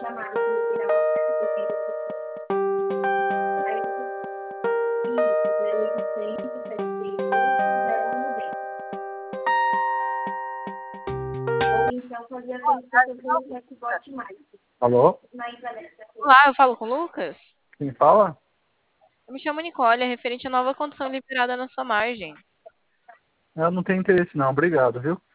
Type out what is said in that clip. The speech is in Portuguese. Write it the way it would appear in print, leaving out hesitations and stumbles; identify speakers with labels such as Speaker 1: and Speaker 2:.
Speaker 1: Alô?
Speaker 2: Olá, eu falo com o Lucas.
Speaker 1: Quem fala?
Speaker 2: Eu me chamo Nicole, é referente à nova condição liberada na sua margem.
Speaker 1: Eu não tenho interesse não, obrigado, viu?